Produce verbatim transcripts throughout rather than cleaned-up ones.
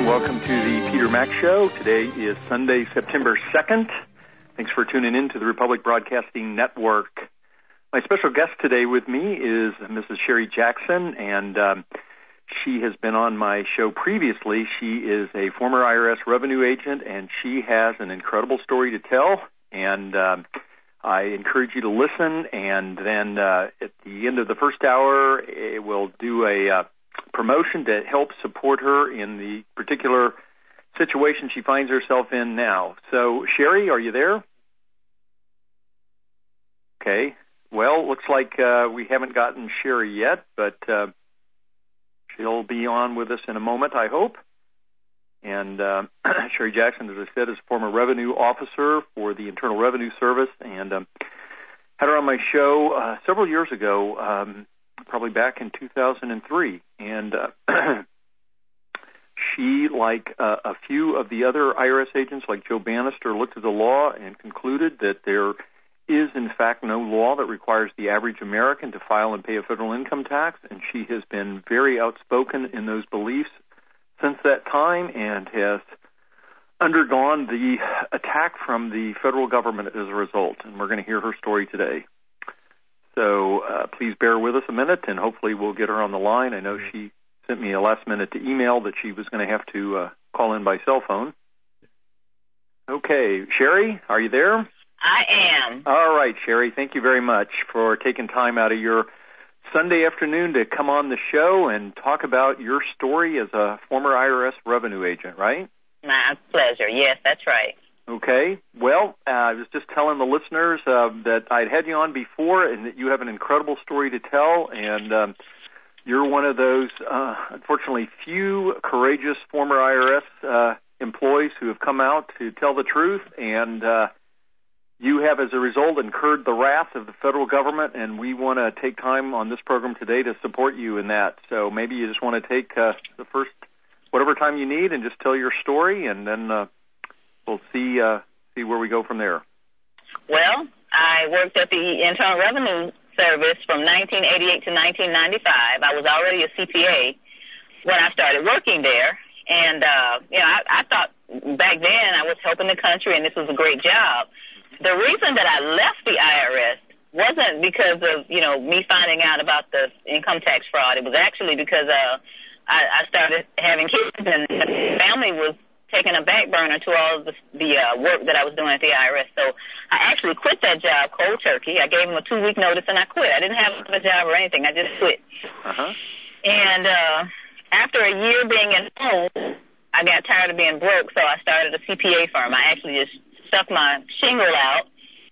and welcome to the Peter Mack Show. Today is Sunday, September second. Thanks for tuning in to the Republic Broadcasting Network. My special guest today with me is Missus Sherry Jackson, and um, she has been on my show previously. She is a former I R S revenue agent, and she has an incredible story to tell, and um, I encourage you to listen, and then uh, at the end of the first hour, it will do a uh, promotion to help support her in the particular situation she finds herself in now. So, Sherry, are you there? Okay. Well, looks like uh, we haven't gotten Sherry yet, but uh, she'll be on with us in a moment, I hope. And uh, Sherry Jackson, as I said, is a former revenue officer for the Internal Revenue Service, and um, had her on my show uh, several years ago, um, probably back in two thousand three. And uh, she, like uh, a few of the other I R S agents, like Joe Bannister, looked at the law and concluded that there is, in fact, no law that requires the average American to file and pay a federal income tax, and she has been very outspoken in those beliefs since that time and has undergone the attack from the federal government as a result, and we're going to hear her story today. So uh, please bear with us a minute, and hopefully we'll get her on the line. I know she sent me a last-minute email that she was going to have to uh, call in by cell phone. Okay, Sherry, are you there? I am. All right, Sherry, thank you very much for taking time out of your Sunday afternoon to come on the show and talk about your story as a former I R S revenue agent, right? My pleasure. Yes, that's right. Okay. Well, uh, I was just telling the listeners uh, that I'd had you on before and that you have an incredible story to tell, and um, you're one of those, uh, unfortunately, few courageous former I R S uh, employees who have come out to tell the truth, and uh, you have, as a result, incurred the wrath of the federal government, and we want to take time on this program today to support you in that. So maybe you just want to take uh, the first, whatever time you need, and just tell your story, and then uh, we'll see uh, see where we go from there. Well, I worked at the Internal Revenue Service from nineteen eighty-eight to nineteen ninety-five. I was already a C P A when I started working there, and uh, you know, I, I thought back then I was helping the country, and this was a great job. The reason that I left the I R S wasn't because of, you know, me finding out about the income tax fraud. It was actually because uh, I, I started having kids, and the family was taking a back burner to all of the, the uh, work that I was doing at the I R S. So I actually quit that job cold turkey. I gave them a two-week notice, and I quit. I didn't have a job or anything. I just quit. Uh-huh. And uh, after a year being at home, I got tired of being broke, so I started a C P A firm. I actually just stuck my shingle out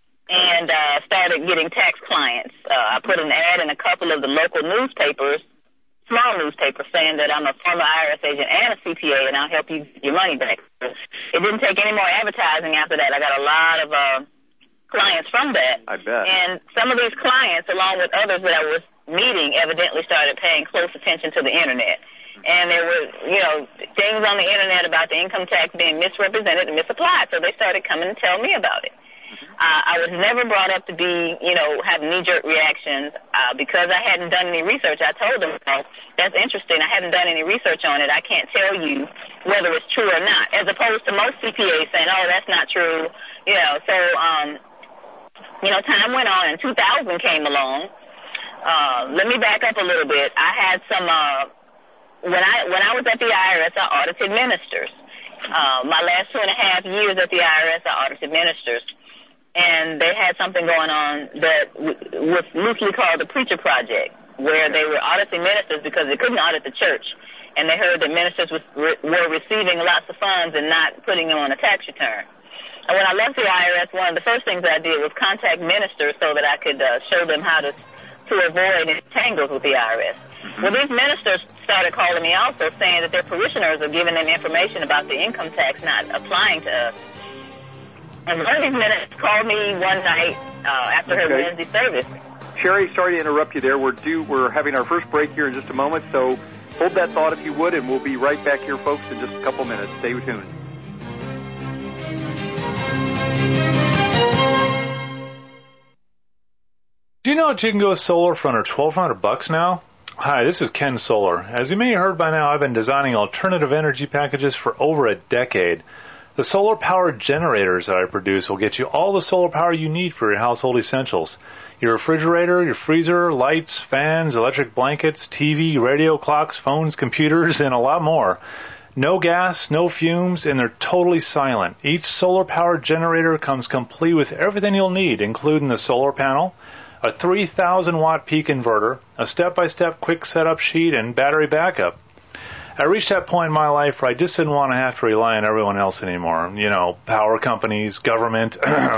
and uh, started getting tax clients. Uh, I put an ad in a couple of the local newspapers, small newspapers, saying that I'm a former I R S agent and a C P A, and I'll help you get your money back. It didn't take any more advertising after that. I got a lot of uh, clients from that. I bet. And some of these clients, along with others that I was meeting, evidently started paying close attention to the Internet. And there were, you know, things on the Internet about the income tax being misrepresented and misapplied, so they started coming to tell me about it. Uh, I was never brought up to be, you know, have knee-jerk reactions. Uh, because I hadn't done any research, I told them, oh, that's interesting. I haven't done any research on it. I can't tell you whether it's true or not, as opposed to most C P As saying, oh, that's not true. You know, so, um, you know, time went on, and two thousand came along. Uh, let me back up a little bit. I had some... Uh, When I when I was at the I R S, I audited ministers. Uh, my last two and a half years at the I R S, I audited ministers. And they had something going on that w- was loosely called the Preacher Project, where they were auditing ministers because they couldn't audit the church. And they heard that ministers was, re- were receiving lots of funds and not putting them on a tax return. And when I left the I R S, one of the first things I did was contact ministers so that I could uh, show them how to to avoid entangles with the I R S. Well, these ministers started calling me also, saying that their parishioners are giving them information about the income tax not applying to us. And one of these ministers called me one night uh, after her okay. Wednesday service. Sherry, sorry to interrupt you there. We're due. We're having our first break here in just a moment, so hold that thought if you would, and we'll be right back here, folks, in just a couple minutes. Stay tuned. Do you know that you can go solar for under twelve hundred bucks now? Hi, this is Ken Solar. As you may have heard by now, I've been designing alternative energy packages for over a decade. The solar-powered generators that I produce will get you all the solar power you need for your household essentials. Your refrigerator, your freezer, lights, fans, electric blankets, T V, radio, clocks, phones, computers, and a lot more. No gas, no fumes, and they're totally silent. Each solar-powered generator comes complete with everything you'll need, including the solar panel, a three thousand watt peak inverter, a step-by-step quick setup sheet, and battery backup. I reached that point in my life where I just didn't want to have to rely on everyone else anymore. You know, power companies, government.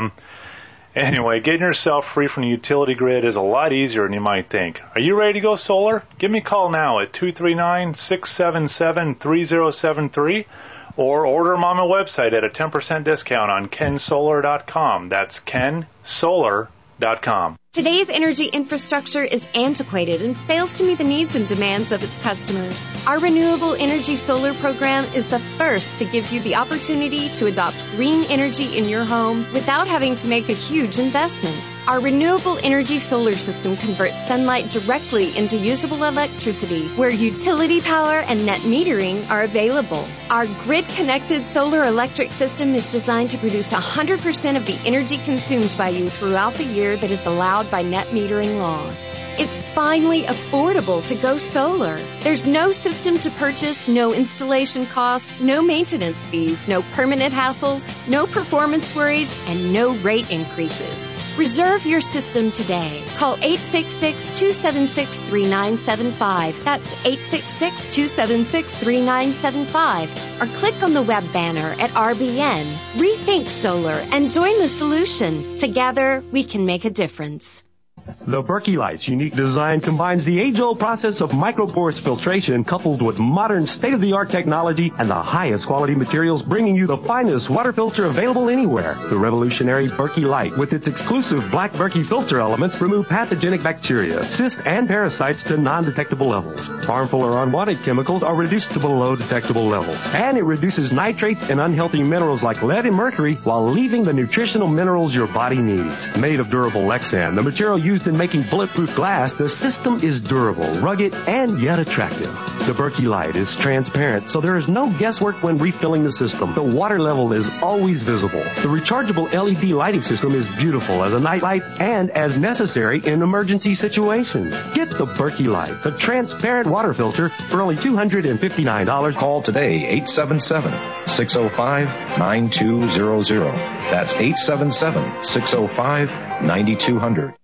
Anyway, getting yourself free from the utility grid is a lot easier than you might think. Are you ready to go solar? Give me a call now at two three nine, six seven seven, three zero seven three or order them on my website at a ten percent discount on ken solar dot com. That's ken solar dot com. Today's energy infrastructure is antiquated and fails to meet the needs and demands of its customers. Our Renewable Energy Solar program is the first to give you the opportunity to adopt green energy in your home without having to make a huge investment. Our Renewable Energy Solar system converts sunlight directly into usable electricity where utility power and net metering are available. Our grid-connected solar electric system is designed to produce one hundred percent of the energy consumed by you throughout the year that is allowed by net metering laws. It's finally affordable to go solar. There's no system to purchase, no installation costs, no maintenance fees, no permanent hassles, no performance worries, and no rate increases. Reserve your system today. Call eight six six, two seven six, three nine seven five. That's eight six six, two seven six, three nine seven five. Or click on the web banner at R B N. Rethink solar and join the solution. Together, we can make a difference. The Berkey Light's unique design combines the age-old process of microporous filtration coupled with modern state-of-the-art technology and the highest quality materials, bringing you the finest water filter available anywhere. The revolutionary Berkey Light, with its exclusive black Berkey filter elements, remove pathogenic bacteria, cysts, and parasites to non-detectable levels. Harmful or unwanted chemicals are reduced to below detectable levels. And it reduces nitrates and unhealthy minerals like lead and mercury while leaving the nutritional minerals your body needs. Made of durable Lexan, the material used in making bulletproof glass, the system is durable, rugged, and yet attractive. The Berkey Light is transparent, so there is no guesswork when refilling the system. The water level is always visible. The rechargeable L E D lighting system is beautiful as a night light and as necessary in emergency situations. Get the Berkey Light, the transparent water filter, for only two hundred fifty-nine dollars. Call today, eight seven seven, six oh five, nine two zero zero. That's eight seven seven, six oh five, nine two zero zero.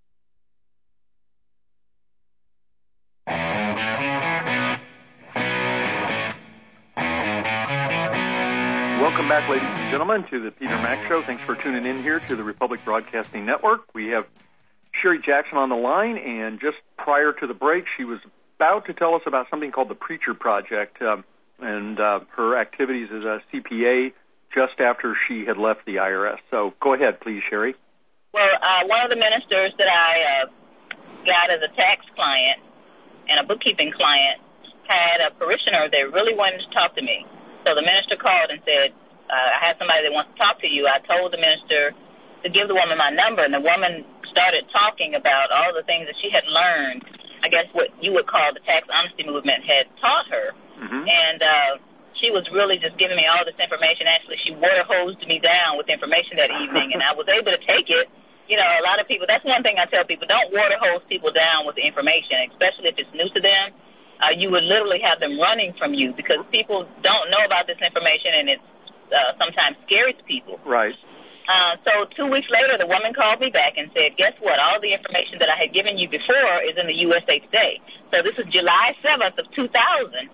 Welcome back, ladies and gentlemen, to the Peter Mack Show. Thanks for tuning in here to the Republic Broadcasting Network. We have Sherry Jackson on the line, and just prior to the break, she was about to tell us about something called the Preacher Project um, and uh, her activities as a C P A just after she had left the I R S. So go ahead, please, Sherry. Well, uh, one of the ministers that I uh, got as a tax client and a bookkeeping client had a parishioner that really wanted to talk to me. So the minister called and said, uh, I have somebody that wants to talk to you. I told the minister to give the woman my number, and the woman started talking about all the things that she had learned, I guess what you would call the tax honesty movement had taught her. Mm-hmm. And uh, she was really just giving me all this information. Actually, she water hosed me down with information that evening, and I was able to take it. You know, a lot of people, that's one thing I tell people, don't water hose people down with the information, especially if it's new to them. Uh, you would literally have them running from you because people don't know about this information, and it's uh, sometimes scary to people. Right. Uh, so two weeks later, the woman called me back and said, guess what? All the information that I had given you before is in the U S A Today. So this is July seventh of two thousand.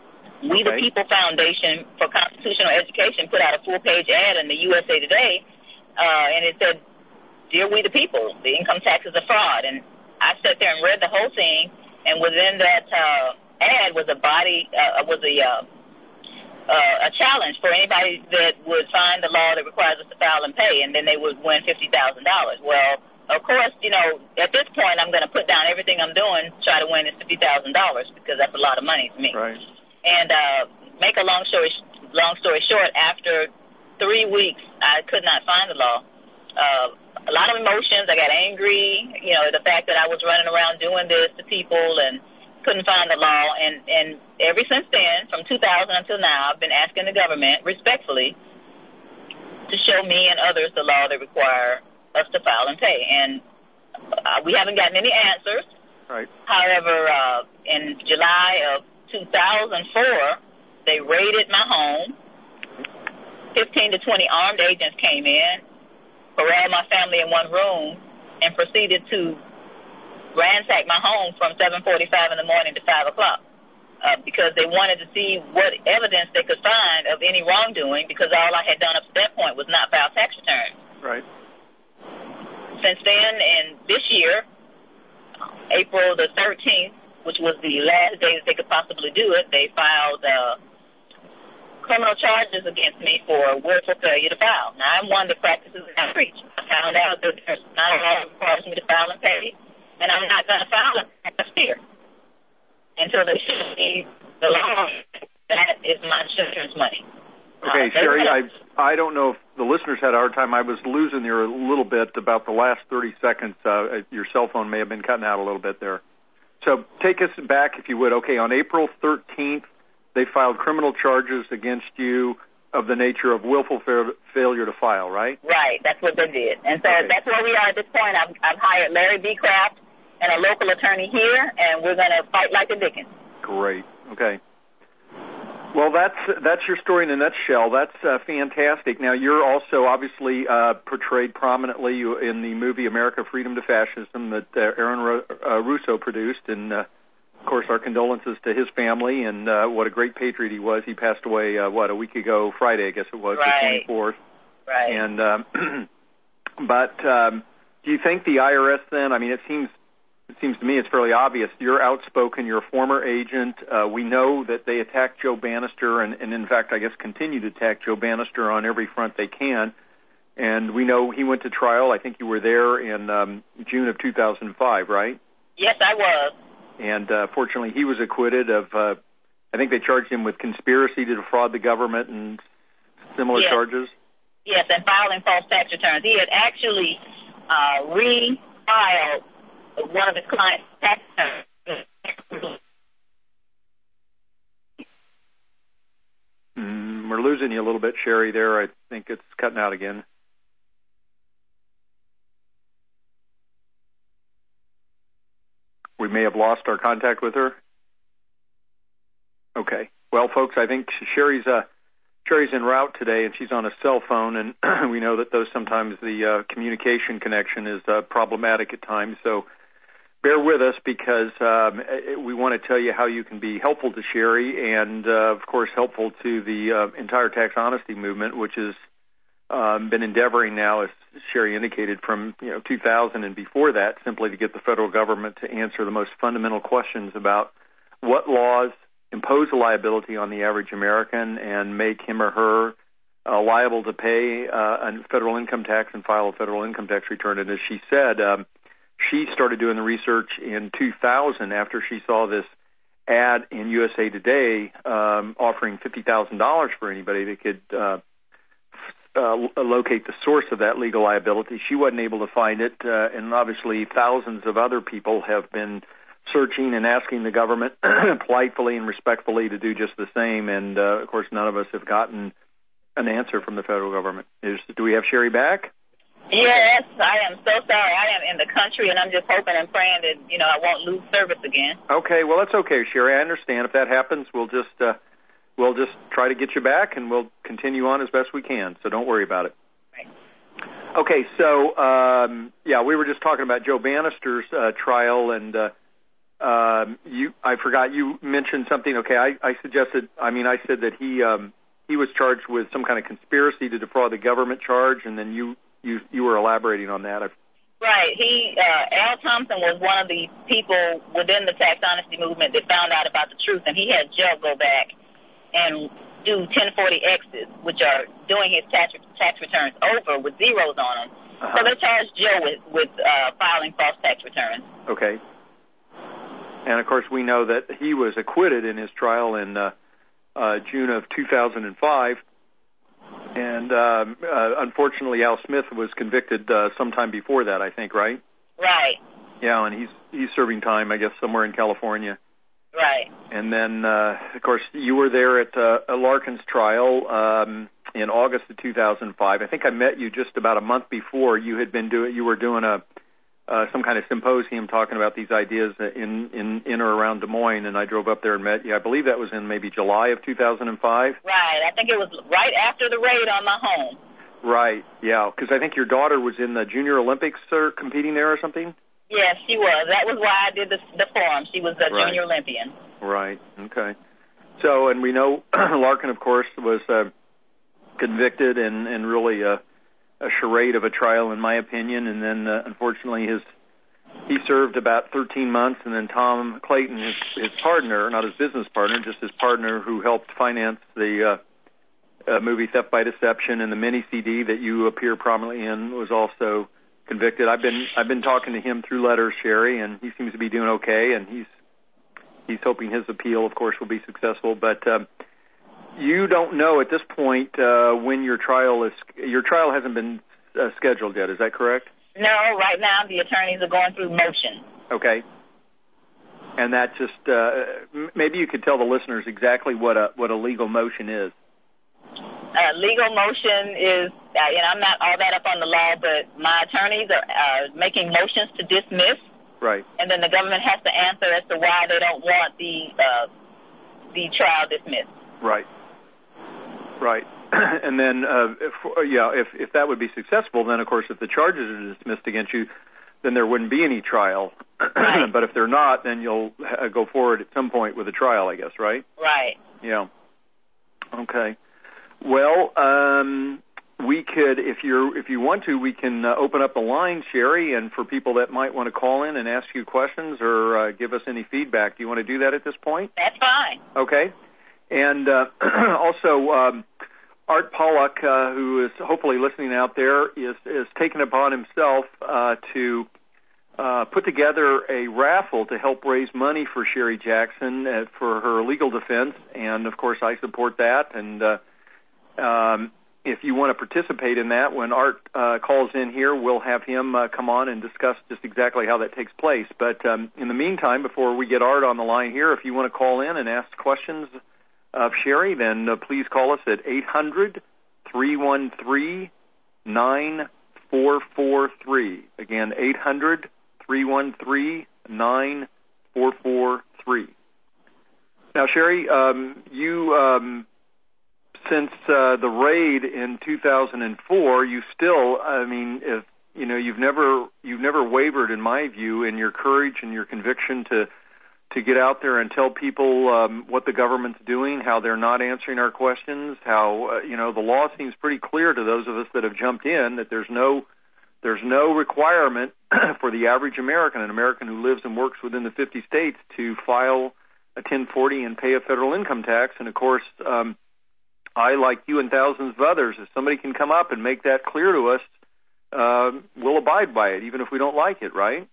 We okay. the People Foundation for Constitutional Education put out a full-page ad in the U S A Today, uh, and it said, Dear We the People, the income tax is a fraud. And I sat there and read the whole thing. And within that uh, ad was a body, uh, was a uh, uh, a challenge for anybody that would find the law that requires us to file and pay, and then they would win fifty thousand dollars. Well, of course, you know, at this point, I'm going to put down everything I'm doing to try to win this fifty thousand dollars because that's a lot of money to me. Right. And uh, make a long story long story short, after three weeks, I could not find the law. Uh, a lot of emotions. I got angry, you know, the fact that I was running around doing this to people and couldn't find the law, and, and ever since then, from two thousand until now, I've been asking the government, respectfully, to show me and others the law that require us to file and pay. And uh, we haven't gotten any answers. Right. However, uh, in July of two thousand four, they raided my home. fifteen to twenty armed agents came in, corralled my family in one room, and proceeded to ransack my home from seven forty-five in the morning to five o'clock uh, because they wanted to see what evidence they could find of any wrongdoing, because all I had done up to that point was not file tax returns. Right. Since then, and this year, April the thirteenth, which was the last day that they could possibly do it, they filed uh, criminal charges against me for willful failure to file. Now, I'm one that practices and I preach. I found out that there's not a law that requires me to file and pay, and I'm not going to file it next year until they show me the law. That is my children's money. Okay, uh, Sherry, I I don't know if the listeners had a hard time. I was losing you a little bit about the last thirty seconds. Uh, your cell phone may have been cutting out a little bit there. So take us back, if you would. Okay, on April thirteenth, they filed criminal charges against you of the nature of willful fa- failure to file, right? Right, that's what they did. And so okay. That's where we are at this point. I've, I've hired Larry B. Kraft and a local attorney here, and we're going to fight like the Dickens. Great. Okay. Well, that's that's your story in a nutshell. That's uh, fantastic. Now, you're also obviously uh, portrayed prominently in the movie America, Freedom to Fascism that uh, Aaron Ro- uh, Russo produced, and, uh, of course, our condolences to his family, and uh, what a great patriot he was. He passed away, uh, what, a week ago, Friday, I guess it was, right. the twenty-fourth. Right. And, um, but um, do you think the I R S then, I mean, it seems... It seems to me it's fairly obvious. You're outspoken. You're a former agent. Uh, we know that they attacked Joe Bannister and, and, in fact, I guess continue to attack Joe Bannister on every front they can. And we know he went to trial. I think you were there in um, June of two thousand five, right? Yes, I was. And uh, fortunately, he was acquitted of, uh, I think they charged him with conspiracy to defraud the government and similar yes. charges. Yes, and filing false tax returns. He had actually uh, refiled one of his clients' tax returns. Mm, we're losing you a little bit, Sherry, there. I think it's cutting out again. We may have lost our contact with her. Okay. Well, folks, I think Sherry's uh, Sherry's en route today, and she's on a cell phone, and we know that those sometimes the uh, communication connection is uh, problematic at times, so bear with us because um, we want to tell you how you can be helpful to Sherry and, uh, of course, helpful to the uh, entire tax honesty movement, which has um, been endeavoring now, as Sherry indicated, from you know two thousand and before that, simply to get the federal government to answer the most fundamental questions about what laws impose a liability on the average American and make him or her uh, liable to pay uh, a federal income tax and file a federal income tax return. And as she said, um, she started doing the research in two thousand after she saw this ad in U S A Today um, offering fifty thousand dollars for anybody that could uh, uh, locate the source of that legal liability. She wasn't able to find it, uh, and obviously thousands of other people have been searching and asking the government politely and respectfully to do just the same, and, uh, of course, none of us have gotten an answer from the federal government. Is, do we have Sherry back? Yes, I am so sorry. I am in the country, and I'm just hoping and praying that, you know, I won't lose service again. Okay, well, that's okay, Sherry. I understand. If that happens, we'll just uh, we'll just try to get you back, and we'll continue on as best we can, so don't worry about it. Right. Okay, so, um, yeah, we were just talking about Joe Bannister's uh, trial, and uh, um, you I forgot you mentioned something. Okay, I, I suggested, I mean, I said that he um, he was charged with some kind of conspiracy to defraud the government charge, and then you You you were elaborating on that. Right. He, uh, Al Thompson was one of the people within the tax honesty movement that found out about the truth, and he had Joe go back and do ten forty X's, which are doing his tax tax returns over with zeros on them. Uh-huh. So they charged Joe with, with uh, filing false tax returns. Okay. And, of course, we know that he was acquitted in his trial in uh, uh, June of two thousand five. And um, uh, unfortunately, Al Smith was convicted uh, sometime before that, I think, right? Right. Yeah, and he's he's serving time, I guess, somewhere in California. Right. And then, uh, of course, you were there at uh, Larkin's trial um, in August of two thousand five. I think I met you just about a month before. You had been doing, you were doing a uh, some kind of symposium talking about these ideas in, in in or around Des Moines, and I drove up there and met you. I believe that was in maybe July of two thousand five. Right. I think it was right after the raid on my home. Right. Yeah, because I think your daughter was in the Junior Olympics or competing there or something. Yes, she was. That was why I did the, the forum. She was a Right. junior Olympian. Right. Okay. So, and we know Larkin, of course, was uh, convicted and, and really a, a charade of a trial, in my opinion. And then, uh, unfortunately, his he served about thirteen months, and then Tom Clayton, his, his partner, not his business partner, just his partner who helped finance the uh, uh, movie Theft by Deception and the mini C D that you appear prominently in, was also convicted. I've been I've been talking to him through letters, Sherry, and he seems to be doing okay, and he's he's hoping his appeal, of course, will be successful. But um, you don't know at this point uh, when your trial is. Your trial hasn't been uh, scheduled yet. Is that correct? No, right now the attorneys are going through motion. Okay. And that just uh, maybe you could tell the listeners exactly what a what a legal motion is. Uh, legal motion is, uh, you know, I'm not all that up on the law, but my attorneys are uh, making motions to dismiss. Right. And then the government has to answer as to why they don't want the uh, the trial dismissed. Right. Right. And then, uh, if, yeah, if if that would be successful, then of course, if the charges are dismissed against you, then there wouldn't be any trial. Right. But if they're not, then you'll uh, go forward at some point with a trial, I guess, right? Right. Yeah. Okay. Well, um, we could, if you're, if you want to, we can uh, open up the line, Sherry, and for people that might want to call in and ask you questions or uh, give us any feedback. Do you want to do that at this point? That's fine. Okay. And uh, also, um, Art Pollock, uh, who is hopefully listening out there, is is taken upon himself uh, to uh, put together a raffle to help raise money for Sherry Jackson uh, for her legal defense, and of course, I support that. And uh, Um, if you want to participate in that, when Art uh, calls in here, we'll have him uh, come on and discuss just exactly how that takes place. But um, in the meantime, before we get Art on the line here, if you want to call in and ask questions of Sherry, then uh, please call us at eight hundred, three one three, nine four four three. Again, eight hundred, three one three, nine four four three. Now, Sherry, um, you... Um, Since uh, the raid in two thousand four, you still, I mean, if you know, you've never you've never wavered, in my view, in your courage and your conviction to to get out there and tell people um, what the government's doing, how they're not answering our questions, how uh, you know the law seems pretty clear to those of us that have jumped in that there's no there's no requirement for the average American, an American who lives and works within the fifty states, to file a ten forty and pay a federal income tax. And of course, um, I, like you and thousands of others, if somebody can come up and make that clear to us, uh, we'll abide by it, even if we don't like it, right?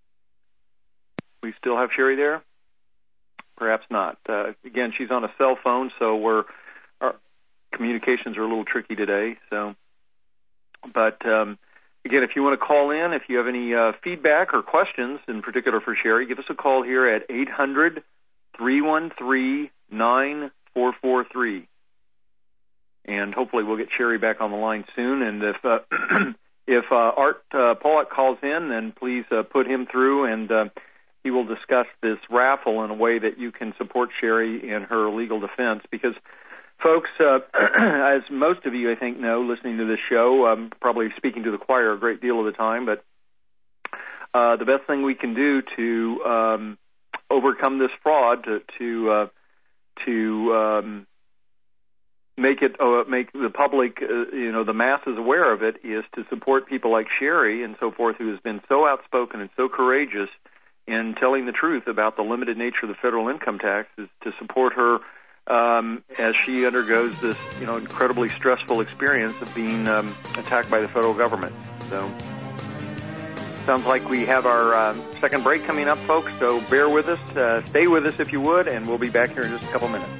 We still have Sherry there? Perhaps not. Uh, again, she's on a cell phone, so we're, our communications are a little tricky today. So, But, um, again, if you want to call in, if you have any uh, feedback or questions, in particular for Sherry, give us a call here at eight hundred, three one three, nine four four three. And hopefully we'll get Sherry back on the line soon. And if uh, if uh, Art uh, Pollock calls in, then please uh, put him through, and uh, he will discuss this raffle in a way that you can support Sherry in her legal defense. Because, folks, uh, as most of you, I think, know, listening to this show, I'm probably speaking to the choir a great deal of the time, but uh, the best thing we can do to um, overcome this fraud, to to, uh, to um, make it uh, make the public, uh, you know, the masses aware of it, is to support people like Sherry and so forth, who has been so outspoken and so courageous in telling the truth about the limited nature of the federal income tax, is to support her um, as she undergoes this, you know, incredibly stressful experience of being um, attacked by the federal government. So, sounds like we have our uh, second break coming up, folks, so bear with us, uh, stay with us if you would, and we'll be back here in just a couple minutes.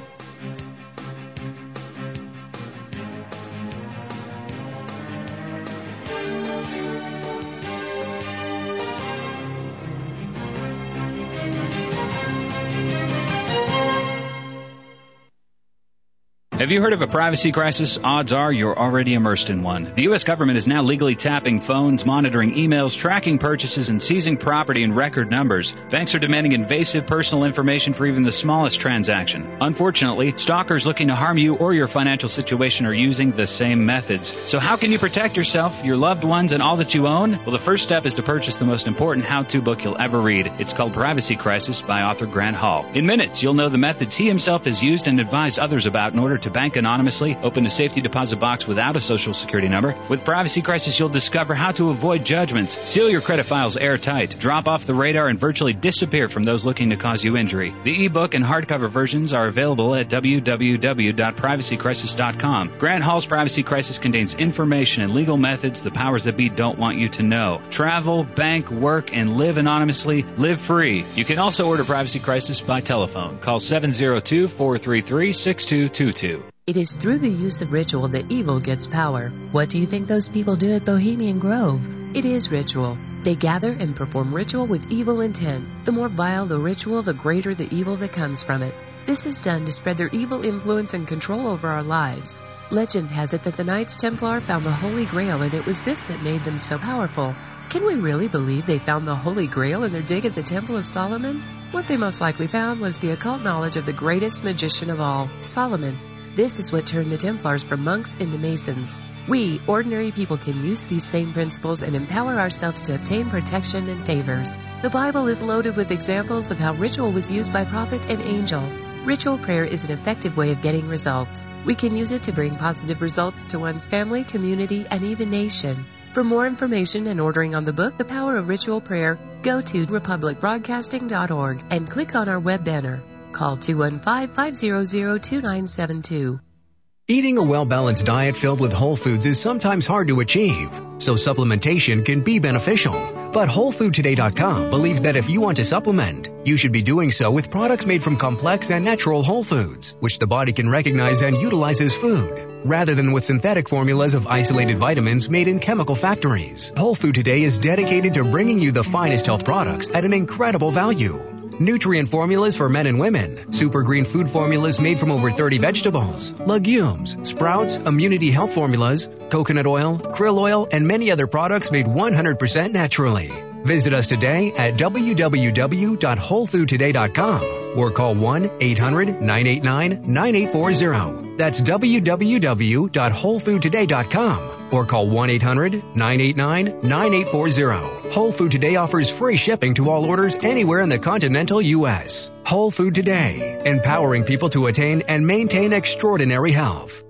Have you heard of a privacy crisis? Odds are you're already immersed in one. The U S government is now legally tapping phones, monitoring emails, tracking purchases, and seizing property in record numbers. Banks are demanding invasive personal information for even the smallest transaction. Unfortunately, stalkers looking to harm you or your financial situation are using the same methods. So how can you protect yourself, your loved ones, and all that you own? Well, the first step is to purchase the most important how-to book you'll ever read. It's called Privacy Crisis by author Grant Hall. In minutes, you'll know the methods he himself has used and advised others about in order to bank anonymously, open a safety deposit box without a social security number. With Privacy Crisis, you'll discover how to avoid judgments, seal your credit files airtight, drop off the radar, and virtually disappear from those looking to cause you injury. The ebook and hardcover versions are available at w w w dot privacy crisis dot com. Grant Hall's Privacy Crisis contains information and legal methods the powers that be don't want you to know. Travel, bank, work, and live anonymously. Live free. You can also order Privacy Crisis by telephone. Call seven zero two, four three three, six two two two. It is through the use of ritual that evil gets power. What do you think those people do at Bohemian Grove? It is ritual. They gather and perform ritual with evil intent. The more vile the ritual, the greater the evil that comes from it. This is done to spread their evil influence and control over our lives. Legend has it that the Knights Templar found the Holy Grail, and it was this that made them so powerful. Can we really believe they found the Holy Grail in their dig at the Temple of Solomon? What they most likely found was the occult knowledge of the greatest magician of all, Solomon. This is what turned the Templars from monks into Masons. We, ordinary people, can use these same principles and empower ourselves to obtain protection and favors. The Bible is loaded with examples of how ritual was used by prophet and angel. Ritual prayer is an effective way of getting results. We can use it to bring positive results to one's family, community, and even nation. For more information and ordering on the book, The Power of Ritual Prayer, go to republic broadcasting dot org and click on our web banner. Call two one five, five zero zero, two nine seven two. Eating a well-balanced diet filled with whole foods is sometimes hard to achieve, so supplementation can be beneficial. But whole food today dot com believes that if you want to supplement, you should be doing so with products made from complex and natural whole foods, which the body can recognize and utilize as food, rather than with synthetic formulas of isolated vitamins made in chemical factories. Whole Food Today is dedicated to bringing you the finest health products at an incredible value. Nutrient formulas for men and women, super green food formulas made from over thirty vegetables, legumes, sprouts, immunity health formulas, coconut oil, krill oil, and many other products made one hundred percent naturally. Visit us today at w w w dot whole food today dot com or call one eight hundred, nine eight nine, nine eight four zero. That's w w w dot whole food today dot com or call one eight hundred, nine eight nine, nine eight four zero. Whole Food Today offers free shipping to all orders anywhere in the continental U S. Whole Food Today, empowering people to attain and maintain extraordinary health.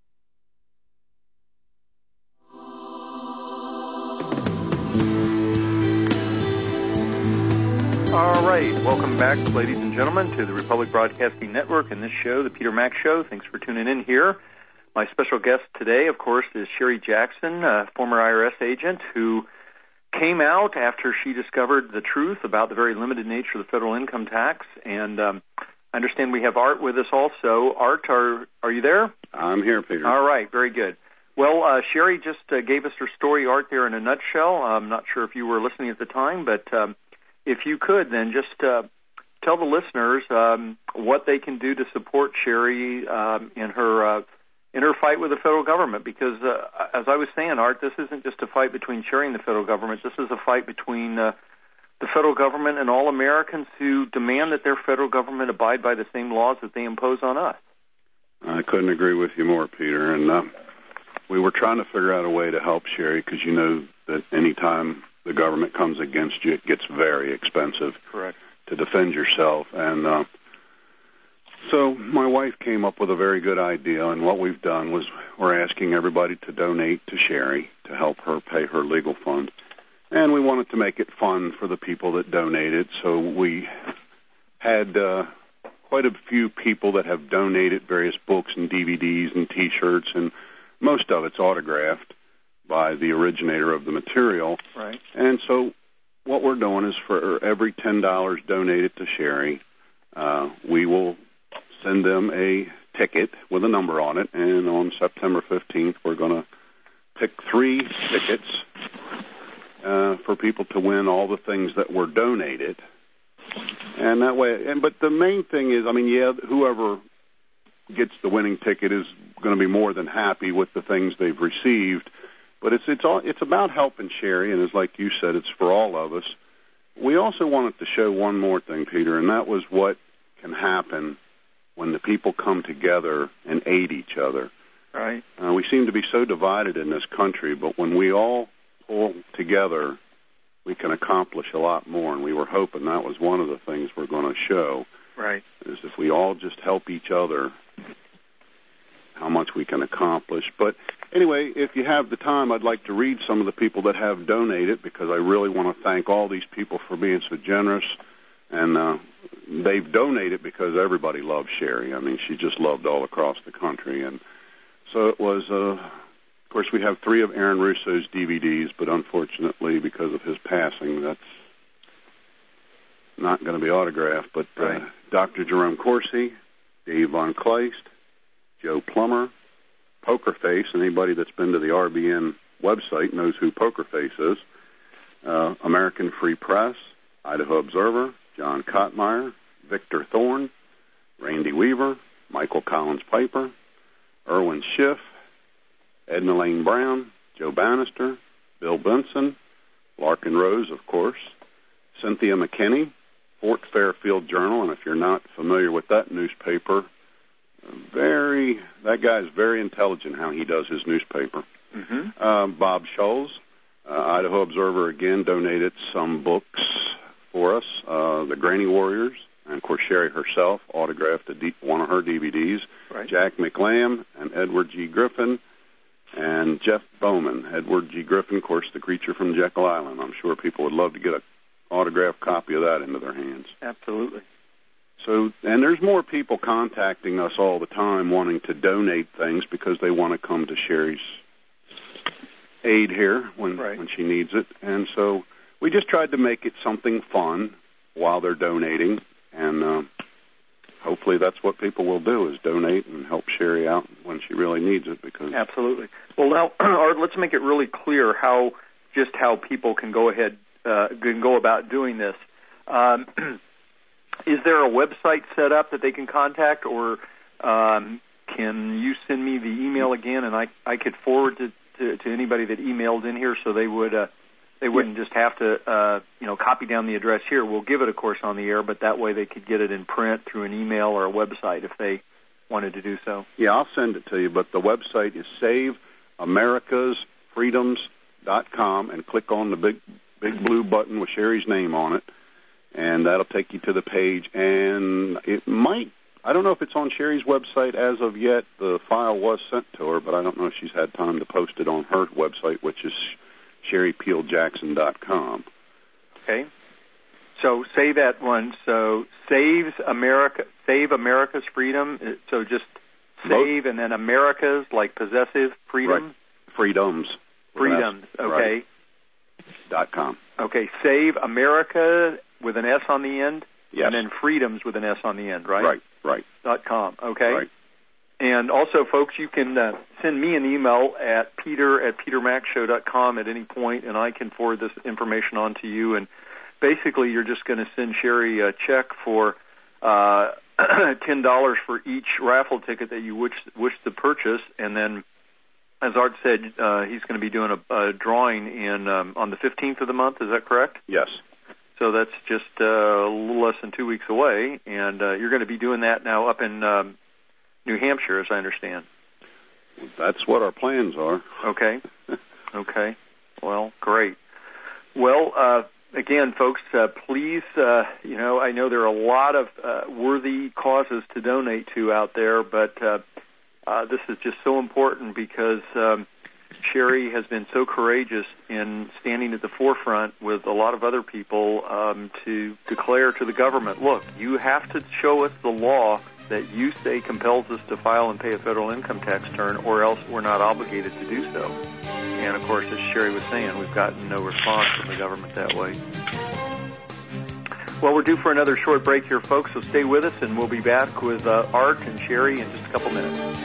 All right, welcome back, ladies and gentlemen, to the Republic Broadcasting Network and this show, the Peter Mack Show. Thanks for tuning in here. My special guest today, of course, is Sherry Jackson, a former I R S agent who came out after she discovered the truth about the very limited nature of the federal income tax. And um, I understand we have Art with us also. Art, are are you there? I'm here, Peter. All right, very good. Well, uh, Sherry just uh, gave us her story, Art, there in a nutshell. I'm not sure if you were listening at the time, but um, if you could, then just uh, tell the listeners um, what they can do to support Sherry um, in her uh, in her fight with the federal government. Because, uh, as I was saying, Art, this isn't just a fight between Sherry and the federal government. This is a fight between uh, the federal government and all Americans who demand that their federal government abide by the same laws that they impose on us. I couldn't agree with you more, Peter. And uh, we were trying to figure out a way to help Sherry because you know that any time the government comes against you, it gets very expensive. Correct. To defend yourself. And uh, so my wife came up with a very good idea, and what we've done was we're asking everybody to donate to Sherry to help her pay her legal fund. And we wanted to make it fun for the people that donated, so we had uh, quite a few people that have donated various books and D V Ds and T-shirts, and most of it's autographed by the originator of the material. Right. And so what we're doing is for every ten dollars donated to Sherry, uh, we will send them a ticket with a number on it, and on September fifteenth we're going to pick three tickets uh, for people to win all the things that were donated. And that way, and but the main thing is, I mean, yeah, whoever gets the winning ticket is going to be more than happy with the things they've received. But it's it's all it's about helping Sherry, and it's like you said, it's for all of us. We also wanted to show one more thing, Peter, and that was what can happen when the people come together and aid each other. Right. Uh, we seem to be so divided in this country, but when we all pull together, we can accomplish a lot more, and we were hoping that was one of the things we're going to show. Right. Is if we all just help each other, how much we can accomplish. But anyway, if you have the time, I'd like to read some of the people that have donated, because I really want to thank all these people for being so generous. And uh, they've donated because everybody loves Sherry. I mean, she just loved all across the country. And so it was, uh, of course, we have three of Aaron Russo's D V Ds, but unfortunately, because of his passing, that's not going to be autographed. But uh, right. Doctor Jerome Corsi, Dave Von Kleist, Joe Plummer, Poker Face. Anybody that's been to the R B N website knows who Poker Face is. Uh, American Free Press, Idaho Observer, John Kottmeyer, Victor Thorne, Randy Weaver, Michael Collins Piper, Erwin Schiff, Edna Lane Brown, Joe Bannister, Bill Benson, Larkin Rose, of course, Cynthia McKinney, Fort Fairfield Journal, and if you're not familiar with that newspaper, very that guy's very intelligent how he does his newspaper. Mm-hmm. Um, Bob Scholes, uh, Idaho Observer, again donated some books for us. Uh, the Granny Warriors, and of course Sherry herself autographed a D- one of her D V Ds. Right. Jack McLam and Edward G. Griffin and Jeff Bowman. Edward G. Griffin, of course, the creature from Jekyll Island. I'm sure people would love to get an autographed copy of that into their hands. Absolutely. So, and there's more people contacting us all the time wanting to donate things because they want to come to Sherry's aid here when, right. when she needs it. And so we just tried to make it something fun while they're donating, and uh, hopefully that's what people will do, is donate and help Sherry out when she really needs it. Because Absolutely. Well, now, Art, let's make it really clear how just how people can go ahead, uh, can go about doing this. Um Is there a website set up that they can contact, or um, can you send me the email again, and I I could forward it to, to anybody that emailed in here, so they would uh, they wouldn't just have to uh, you know copy down the address here. We'll give it, of course, on the air, but that way they could get it in print through an email or a website if they wanted to do so. Yeah, I'll send it to you, but the website is save americas freedoms dot com, and click on the big big blue button with Sherry's name on it. And that'll take you to the page, and it might, I don't know if it's on Sherry's website as of yet. The file was sent to her, but I don't know if she's had time to post it on her website, which is sherry peel jackson dot com. Okay. So say that one. So saves America, save America's freedom. So just save Both. And then America's, like possessive, freedom? Right. Freedoms. Freedoms, okay. Right. Dot com. Okay, save America with an S on the end, yes. And then freedoms with an S on the end, right? Right, right. Dot com, okay. Right. And also, folks, you can uh, send me an email at peter at peter mac show dot com at any point, and I can forward this information on to you. And basically, you're just going to send Sherry a check for uh, ten dollars for each raffle ticket that you wish, wish to purchase, and then, as Art said, uh, he's going to be doing a, a drawing in um, on the fifteenth of the month. Is that correct? Yes. So that's just uh, a little less than two weeks away, and uh, you're going to be doing that now up in um, New Hampshire, as I understand. That's what our plans are. Okay. Okay. Well, great. Well, uh, again, folks, uh, please, uh, you know, I know there are a lot of uh, worthy causes to donate to out there, but uh, uh, this is just so important because um, Sherry has been so courageous in standing at the forefront with a lot of other people um, to declare to the government, look, you have to show us the law that you say compels us to file and pay a federal income tax return, or else we're not obligated to do so. And, of course, as Sherry was saying, we've gotten no response from the government that way. Well, we're due for another short break here, folks, so stay with us, and we'll be back with uh, Art and Sherry in just a couple minutes.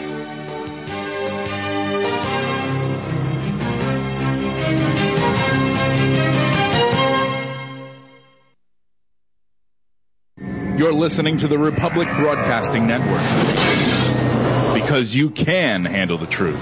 You're listening to the Republic Broadcasting Network. because you can handle the truth.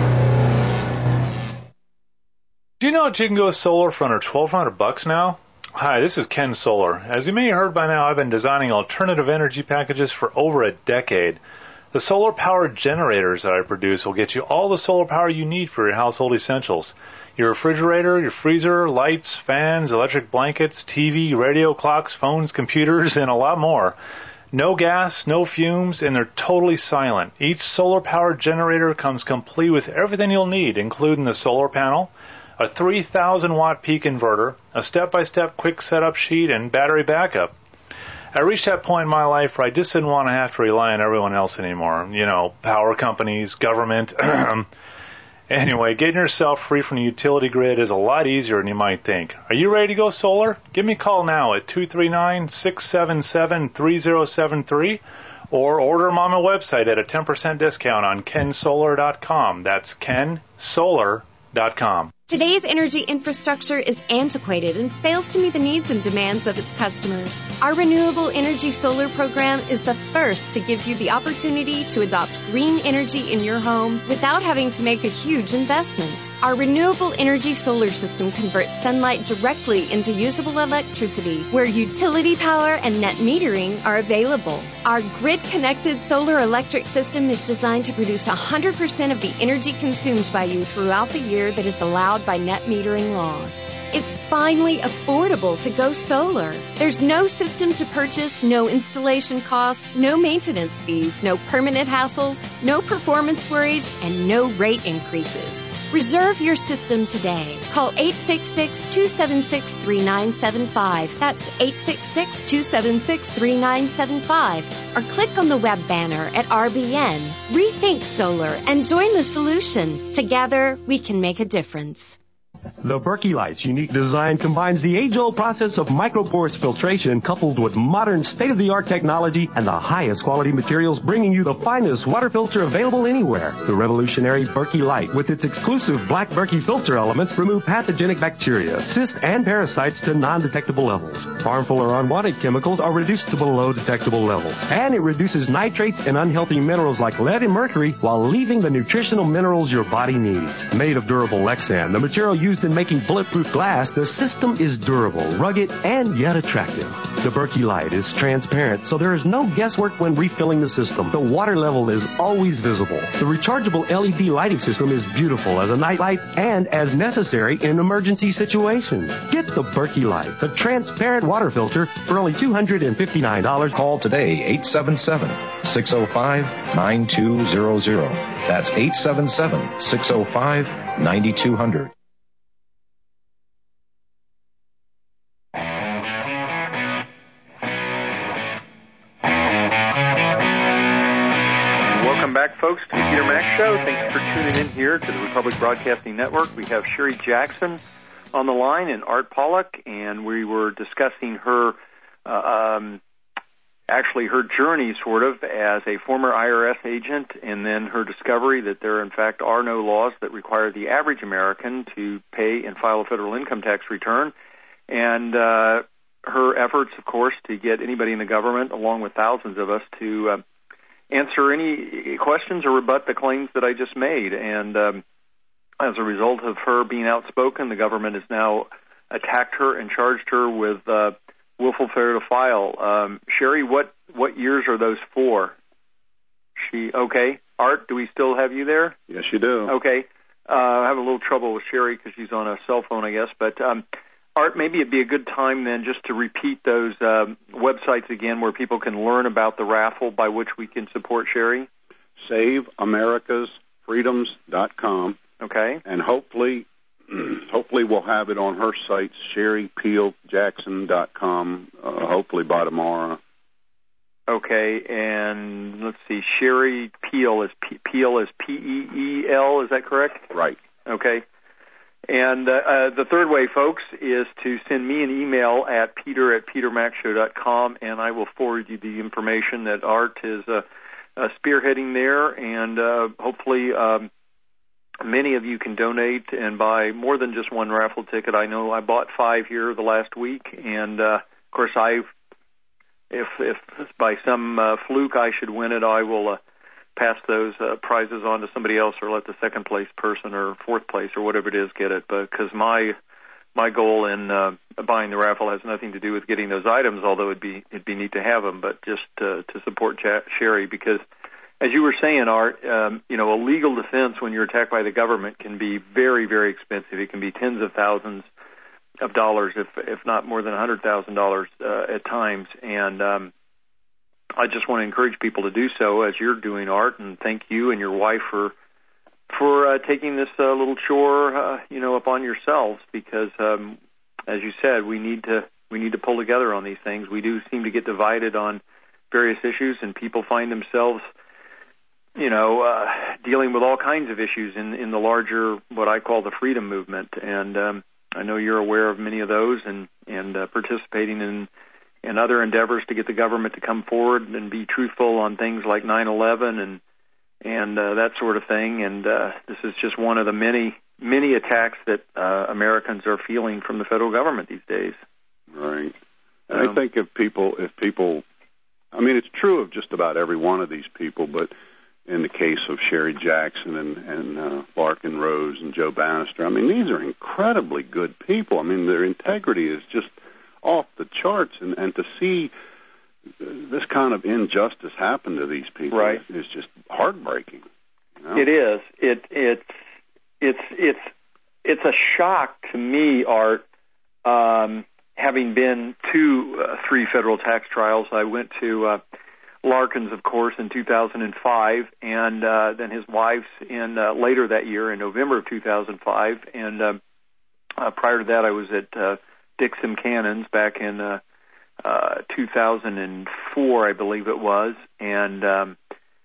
Do you know that you can go solar for under twelve hundred bucks now? Hi, this is Ken Solar. As you may have heard by now, I've been designing alternative energy packages for over a decade. The solar-powered generators that I produce will get you all the solar power you need for your household essentials. Your refrigerator, your freezer, lights, fans, electric blankets, T V, radio, clocks, phones, computers, and a lot more. No gas, no fumes, and they're totally silent. Each solar-powered generator comes complete with everything you'll need, including the solar panel, a three thousand watt peak inverter, a step-by-step quick setup sheet, and battery backup. I reached that point in my life where I just didn't want to have to rely on everyone else anymore. You know, power companies, government. Anyway, getting yourself free from the utility grid is a lot easier than you might think. Are you ready to go solar? Give me a call now at two three nine, six seven seven, three zero seven three or order them on my website at a ten percent discount on ken solar dot com. That's ken solar dot com. Today's energy infrastructure is antiquated and fails to meet the needs and demands of its customers. Our Renewable Energy Solar program is the first to give you the opportunity to adopt green energy in your home without having to make a huge investment. Our renewable energy solar system converts sunlight directly into usable electricity where utility power and net metering are available. Our grid-connected solar electric system is designed to produce one hundred percent of the energy consumed by you throughout the year that is allowed by net metering laws. It's finally affordable to go solar. There's no system to purchase, no installation costs, no maintenance fees, no permanent hassles, no performance worries, and no rate increases. Reserve your system today. Call eight six six, two seven six, three nine seven five. That's eight six six, two seven six, three nine seven five. Or click on the web banner at R B N. Rethink solar and join the solution. Together, we can make a difference. The Berkey Light's unique design combines the age-old process of microporous filtration coupled with modern state-of-the-art technology and the highest quality materials, bringing you the finest water filter available anywhere. The revolutionary Berkey Light, with its exclusive black Berkey filter elements, remove pathogenic bacteria, cysts, and parasites to non-detectable levels. Harmful or unwanted chemicals are reduced to below detectable levels. And it reduces nitrates and unhealthy minerals like lead and mercury while leaving the nutritional minerals your body needs. Made of durable Lexan, the material used in making bulletproof glass, the system is durable, rugged, and yet attractive. The Berkey Light is transparent, so there is no guesswork when refilling the system. The water level is always visible. The rechargeable L E D lighting system is beautiful as a night light and as necessary in emergency situations. Get the Berkey Light, the transparent water filter, for only two hundred fifty-nine dollars. Call today, eight seven seven, six oh five, nine two zero zero. That's eight seven seven, six oh five, nine two zero zero. Back, folks, to the Peter Mack Show. Thanks for tuning in here to the Republic Broadcasting Network. We have Sherry Jackson on the line and Art Pollock, and we were discussing her, uh, um, actually her journey, sort of, as a former I R S agent, and then her discovery that there, in fact, are no laws that require the average American to pay and file a federal income tax return, and uh, her efforts, of course, to get anybody in the government, along with thousands of us, to uh, answer any questions or rebut the claims that I just made. And um, as a result of her being outspoken, the government has now attacked her and charged her with uh, willful failure to file. Um, Sherry, what, what years are those for? She okay. Art, do we still have you there? Yes, you do. Okay. Uh, I have a little trouble with Sherry because she's on a cell phone, I guess. But um, Art, maybe it'd be a good time then just to repeat those um, websites again where people can learn about the raffle by which we can support Sherry. save americas freedoms dot com. Okay. And hopefully, hopefully we'll have it on her site, sherry peel jackson dot com, uh, hopefully by tomorrow. Okay, and let's see, Sherry Peel is P- Peel is P E E L, is that correct? Right. Okay. And uh, uh, the third way, folks, is to send me an email at peter at peter mack show dot com, and I will forward you the information that Art is uh, uh, spearheading there, and uh, hopefully um, many of you can donate and buy more than just one raffle ticket. I know I bought five here the last week, and, uh, of course, I, if, if by some uh, fluke I should win it, I will uh, pass those uh, prizes on to somebody else, or let the second place person or fourth place or whatever it is get it. Because my my goal in uh, buying the raffle has nothing to do with getting those items, although it'd be it'd be neat to have them, but just uh, to support Ch- Sherry, because as you were saying, Art, um, you know, a legal defense when you're attacked by the government can be very, very expensive. It can be tens of thousands of dollars, if if not more than one hundred thousand dollars uh, at times. And um, I just want to encourage people to do so, as you're doing, Art, and thank you and your wife for for uh, taking this uh, little chore, uh, you know, upon yourselves, because, um, as you said, we need to we need to pull together on these things. We do seem to get divided on various issues, and people find themselves, you know, uh, dealing with all kinds of issues in, in the larger, what I call the freedom movement. And um, I know you're aware of many of those, and, and uh, participating in, in other endeavors to get the government to come forward and be truthful on things like nine eleven and and uh, that sort of thing. And uh, this is just one of the many, many attacks that uh, Americans are feeling from the federal government these days. Right. And Um, I think if people, if people, I mean, it's true of just about every one of these people, but in the case of Sherry Jackson and, and uh, Larkin Rose and Joe Bannister, I mean, these are incredibly good people. I mean, their integrity is just off the charts, and, and to see this kind of injustice happen to these people Right. is just heartbreaking. You know? It is. It it's it's it's it's a shock to me, Art. Um, having been to uh, three federal tax trials, I went to uh, Larkin's, of course, in two thousand five, and uh, then his wife's in uh, later that year in November of two thousand five, and uh, uh, prior to that, I was at uh, Dixon Cannon's back in uh, uh, two thousand four, I believe it was, and um,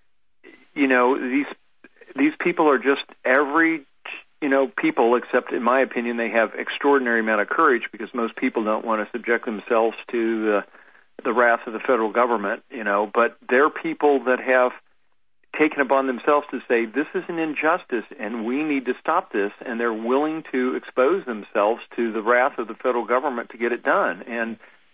you know, these these people are just every, you know, people, except in my opinion, they have extraordinary amount of courage, because most people don't want to subject themselves to the, the wrath of the federal government, you know, but they're people that have taken upon themselves to say, this is an injustice and we need to stop this, and they're willing to expose themselves to the wrath of the federal government to get it done. And,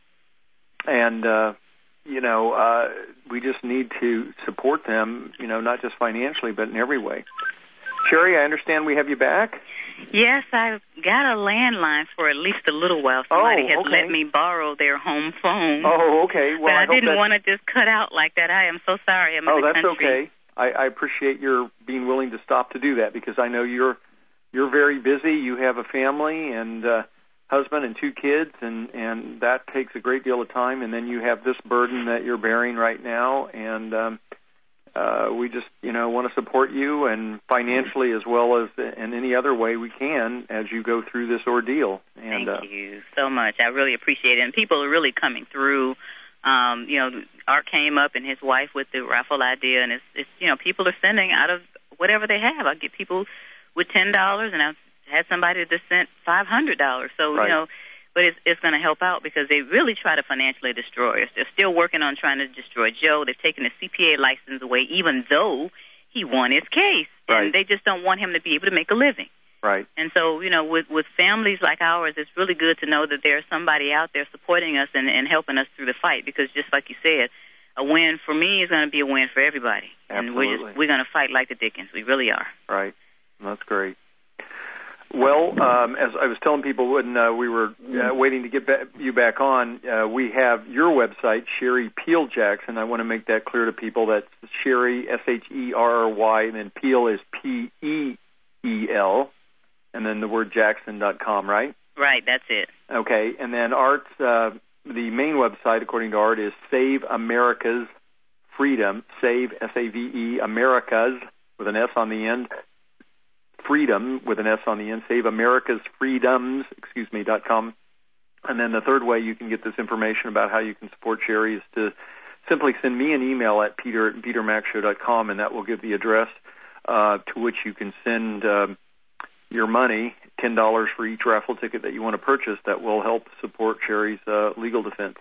and, uh, you know, uh, we just need to support them, you know, not just financially, but in every way. Sherry, I understand we have you back. Yes, I've got a landline for at least a little while. Somebody Oh, has okay. let me borrow their home phone. Oh, okay. Well, but I, I hope didn't that- want to just cut out like that. I am so sorry. I'm Oh, in the that's country. okay. I, I appreciate your being willing to stop to do that, because I know you're you're very busy. You have a family and uh, husband and two kids, and, and that takes a great deal of time. And then you have this burden that you're bearing right now, and um, uh, we just you know want to support you, and financially as well as in any other way we can as you go through this ordeal. And, Thank uh, you so much. I really appreciate it. And people are really coming through. Um, you know, Art came up and his wife with the raffle idea, and it's, it's you know, people are sending out of whatever they have. I get people with ten dollars, and I've had somebody that sent five hundred dollars. So, Right. you know, but it's, it's going to help out, because they really try to financially destroy us. They're still working on trying to destroy Joe. They've taken his C P A license away, even though he won his case. Right. And they just don't want him to be able to make a living. Right. And so, you know, with, with families like ours, it's really good to know that there's somebody out there supporting us and, and helping us through the fight, because just like you said, a win for me is going to be a win for everybody. And we're Absolutely. just, we're going to fight like the Dickens. We really are. Right. That's great. Well, um, as I was telling people when uh, we were uh, waiting to get ba- you back on, uh, we have your website, Sherry Peel Jackson. I want to make that clear to people. That's Sherry, S H E R R Y, and then Peel is P E E L, and then the word Jackson dot com, right? Right, that's it. Okay, and then Art's, uh, the main website, according to Art, is Save America's Freedom, Save, S A V E, America's, with an S on the end, Freedom, with an S on the end, Save America's Freedoms, excuse me, dot com. And then the third way you can get this information about how you can support Sherry is to simply send me an email at peter at peter mac show dot com, and that will give the address uh, to which you can send um, your money, ten dollars for each raffle ticket that you want to purchase. That will help support Sherry's uh, legal defense.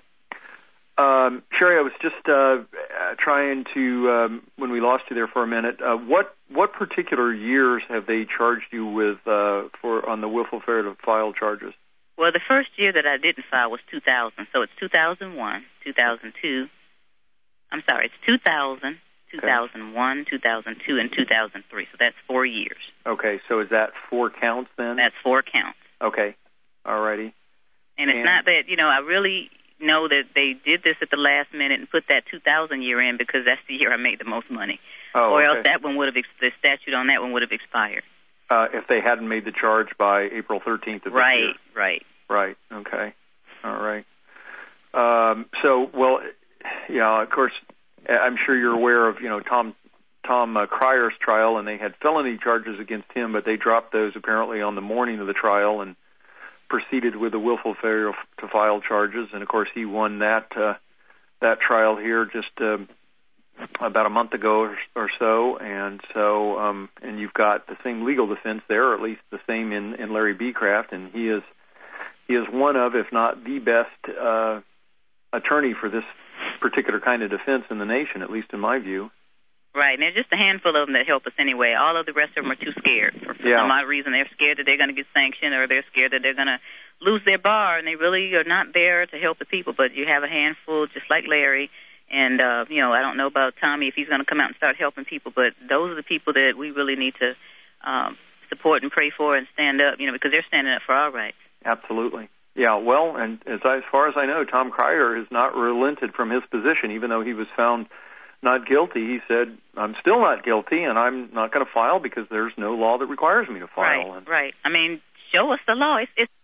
Um, Sherry, I was just uh, trying to, um, when we lost you there for a minute, uh, what what particular years have they charged you with uh, for on the willful failure to file charges? Well, the first year that I didn't file was two thousand, so it's two thousand one, two thousand two. I'm sorry, it's two thousand, two thousand one, okay. two thousand two, and two thousand three. So that's four years. Okay, so is that four counts then? That's four counts. Okay, all righty. And it's and, not that, you know, I really know that they did this at the last minute and put that two thousand year in because that's the year I made the most money. Oh, or okay. else that one would have, the statute on that one would have expired. Uh, if they hadn't made the charge by April thirteenth of this right, year. Right, right. Right, okay. All right. Um, so, well, yeah, of course, I'm sure you're aware of, you know, Tom Tom uh, Cryer's trial, and they had felony charges against him, but they dropped those apparently on the morning of the trial and proceeded with the willful failure to file charges. And, of course, he won that uh, that trial here just uh, about a month ago or, or so. And so, um, and you've got the same legal defense there, or at least the same in, in Larry Becraft, and he is he is one of, if not the best uh, attorney for this particular kind of defense in the nation, at least in my view. Right, and there's just a handful of them that help us anyway. All of the rest of them are too scared. For, for yeah. some odd reason, they're scared that they're going to get sanctioned, or they're scared that they're going to lose their bar, and they really are not there to help the people. But you have a handful, just like Larry, and, uh, you know, I don't know about Tommy if he's going to come out and start helping people, but those are the people that we really need to um, support and pray for and stand up, you know, because they're standing up for our rights. Absolutely. Yeah, well, and as, I, as far as I know, Tom Cryer has not relented from his position, even though he was found not guilty. He said, I'm still not guilty, and I'm not going to file because there's no law that requires me to file. Right, and, right. I mean, show us the law. It's, it's,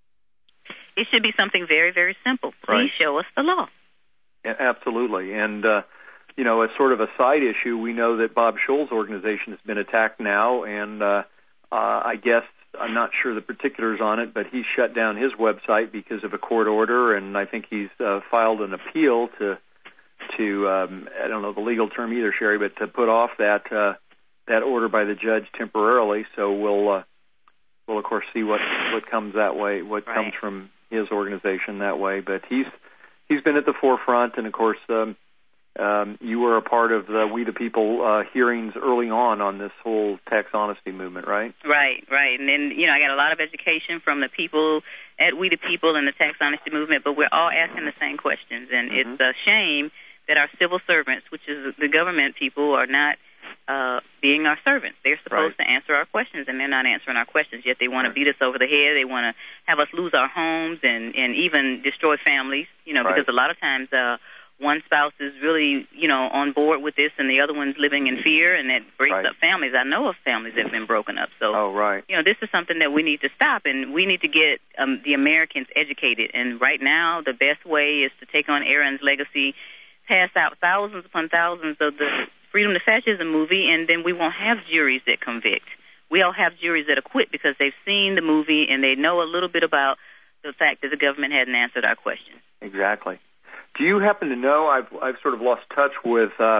it should be something very, very simple. Please right. show us the law. Yeah, absolutely. And, uh, you know, as sort of a side issue, we know that Bob Scholl's organization has been attacked now, and uh, uh, I guess I'm not sure the particulars on it, but he shut down his website because of a court order, and I think he's uh, filed an appeal to to um, I don't know the legal term either, Sherry, but to put off that uh, that order by the judge temporarily. So we'll uh, we'll of course see what what comes that way, what right. comes from his organization that way. But he's he's been at the forefront, and of course um, um, you were a part of the We the People uh, hearings early on on this whole tax honesty movement, right? Right, right. And then you know I got a lot of education from the people at We the People and the tax honesty movement, but we're all asking the same questions, and mm-hmm. it's a shame that our civil servants, which is the government people, are not uh, being our servants. They're supposed right. to answer our questions, and they're not answering our questions, yet they want right. to beat us over the head. They want to have us lose our homes and, and even destroy families, you know, right. because a lot of times uh, one spouse is really, you know, on board with this, and the other one's living in fear, and that breaks right. up families. I know of families that have been broken up. So, oh, right. you know, this is something that we need to stop, and we need to get um, the Americans educated. And right now, the best way is to take on Aaron's legacy, pass out thousands upon thousands of the Freedom to Fascism movie, and then we won't have juries that convict. We'll have juries that acquit because they've seen the movie and they know a little bit about the fact that the government hadn't answered our questions. Exactly. Do you happen to know, I've, I've sort of lost touch with uh,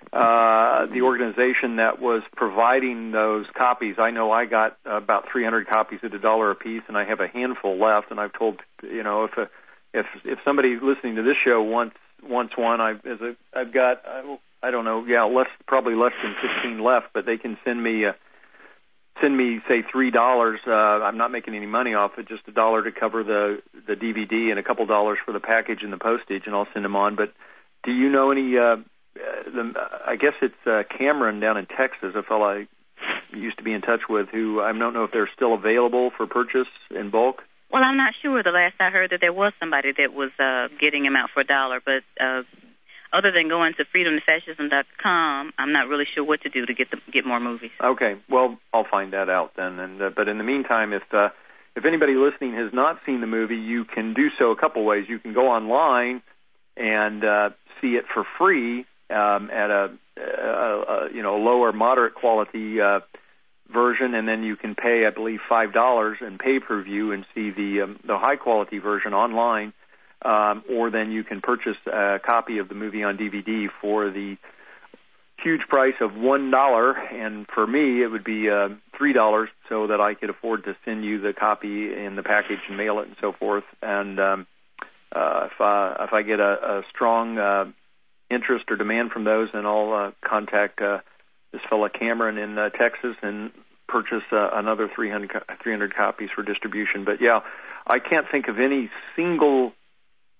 uh, the organization that was providing those copies. I know I got about three hundred copies at a dollar a piece, and I have a handful left, and I've told, you know, if a, if if somebody listening to this show wants wants one, I've as a, I've got I, I don't know, yeah, less probably less than fifteen left, but they can send me uh, send me say three dollars. Uh, I'm not making any money off it, just a dollar to cover the the D V D and a couple dollars for the package and the postage, and I'll send them on. But do you know any? Uh, the, I guess it's uh, Cameron down in Texas, a fellow I used to be in touch with, who I don't know if they're still available for purchase in bulk. Well, I'm not sure. The last I heard that there was somebody that was uh, getting them out for a dollar, but uh, other than going to freedom to fascism dot com, I'm not really sure what to do to get the, get more movies. Okay, well, I'll find that out then. And uh, but in the meantime, if uh, if anybody listening has not seen the movie, you can do so a couple ways. You can go online and uh, see it for free um, at a, a, a you know lower moderate quality Uh, version, and then you can pay, I believe, five dollars in pay-per-view and see the um, the high-quality version online, um, or then you can purchase a copy of the movie on D V D for the huge price of one dollar, and for me it would be uh, three dollars, so that I could afford to send you the copy in the package and mail it and so forth. And um, uh, if, uh, if I get a, a strong uh, interest or demand from those, then I'll uh, contact uh, this fella Cameron in uh, Texas and purchase uh, another three hundred, three hundred copies for distribution. But yeah, I can't think of any single